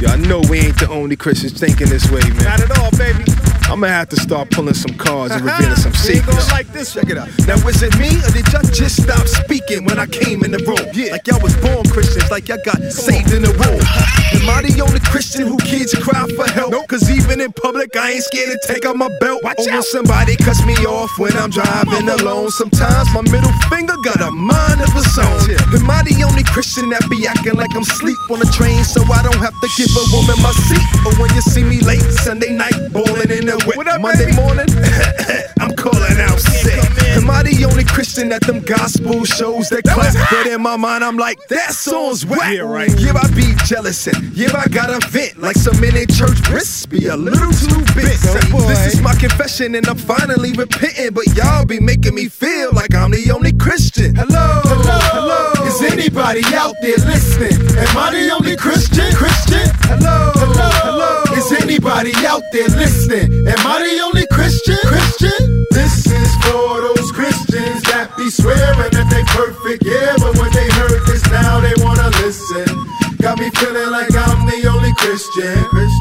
Yeah, I know we ain't the only Christians thinking this way, man. Not at all, baby. I'ma have to start pulling some cards and revealing some secrets. Like this. Check it out. Now, was it me or did y'all just stop speaking when I came in the room? Yeah. Like y'all was born Christians, like y'all got saved in the womb. Am I the only Christian who kids cry for help? Nope. Cause even in public, I ain't scared to take out my belt. Watch out. When somebody cuts me off when I'm driving alone. Sometimes my middle finger got a mind of its own. Am I the only Christian that be acting like I'm sleep on the train so I don't have to give a woman my seat? Or when you see me late Sunday night bowling in the wet Monday morning, I'm calling out sick. Am I the only Christian that them gospel shows that clap? But in my mind, I'm like, that song's whack. Yeah, right. Yeah, I be jealous and yeah, I got a vent. Like some in church wrists be a little too big. This is my confession and I'm finally repenting. But y'all be making me feel like I'm the only Christian. Hello, hello, hello. Is anybody out there listening? Am I the only Christian? Hello, hello, hello. Is anybody out there listening? Am I the only Christian? This is for those Christians that be swearing that they perfect, yeah, but when they heard this now they wanna listen. Got me feeling like I'm the only Christian.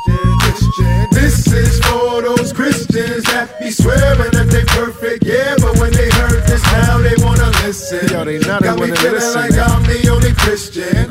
This is for those Christians that be swearing that they perfect, yeah, but when they heard this now they wanna listen. Yo, they not got me wanna feeling listen, like I'm the only Christian.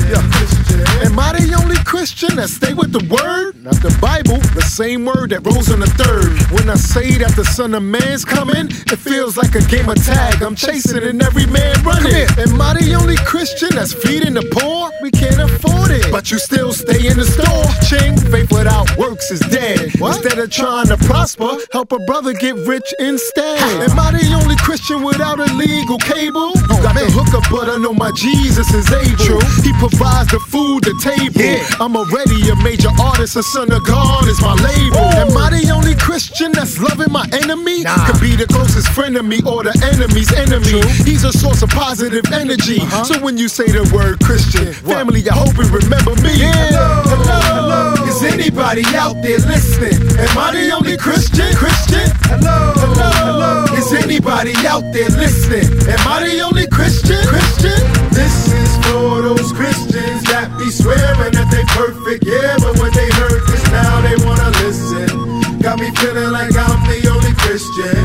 Am I the only Christian that stay with the word? Not the Bible, the same word that rose on the third. When I say that the Son of Man's coming, it feels like a game of tag. I'm chasing and every man running. Am I the only Christian that's feeding the poor? We can't afford it, but you still stay in the store. Ching, faith without works is dead. Instead of trying to prosper, help a brother get rich instead. Am I the only Christian without a legal cable? Got the hookup, but I know my Jesus is able. He provides the food, the table. I'm already a major artist, a son of God is my label. Am I the only Christian that's loving my enemy? Could be the closest friend of me or the enemy's enemy. He's a source of positive energy. So when you say the word Christian, family, I hope you remember me. Hello, hello, hello. Is anybody out there listening? Am I the only Christian? Hello, hello, hello. Is anybody out there listening? Am I the only Christian? This is for those Christians that be swearing that they perfect, yeah, but when they heard this now they wanna listen. Got me feeling like I'm the only Christian.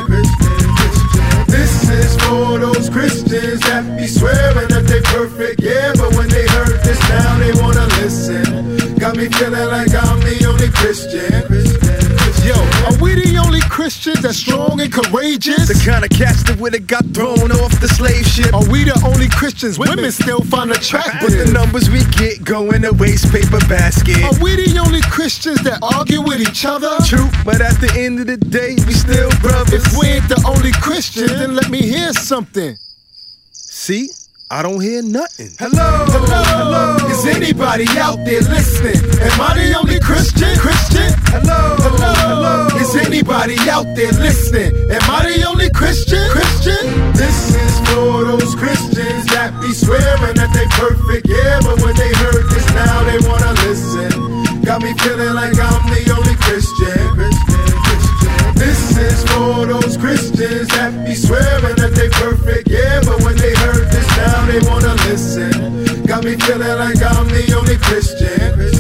This is for those Christians that be swearing that they perfect, yeah, but when they heard this now they wanna listen. Got me feeling like I'm the only Christian. Yo, are we the only Christians that's strong and courageous? The kind of cats that would've got thrown off the slave ship. Are we the only Christians women still find attractive? But the numbers we get go in a waste paper basket. Are we the only Christians that argue with each other? True, but at the end of the day, we still brothers. If we ain't the only Christians, then let me hear something. See? I don't hear nothing. Hello, hello, hello. Is anybody out there listening? Am I the only Christian? Hello, hello, hello. Is anybody out there listening? Am I the only Christian? This is for those Christians that be swearing that they perfect, yeah, but when they heard this now they wanna listen. Got me feeling like I'm the only Christian. This is for those Christians that be swearing that they perfect, yeah, but when they heard this now they wanna listen. Got me feeling like I'm the only Christian.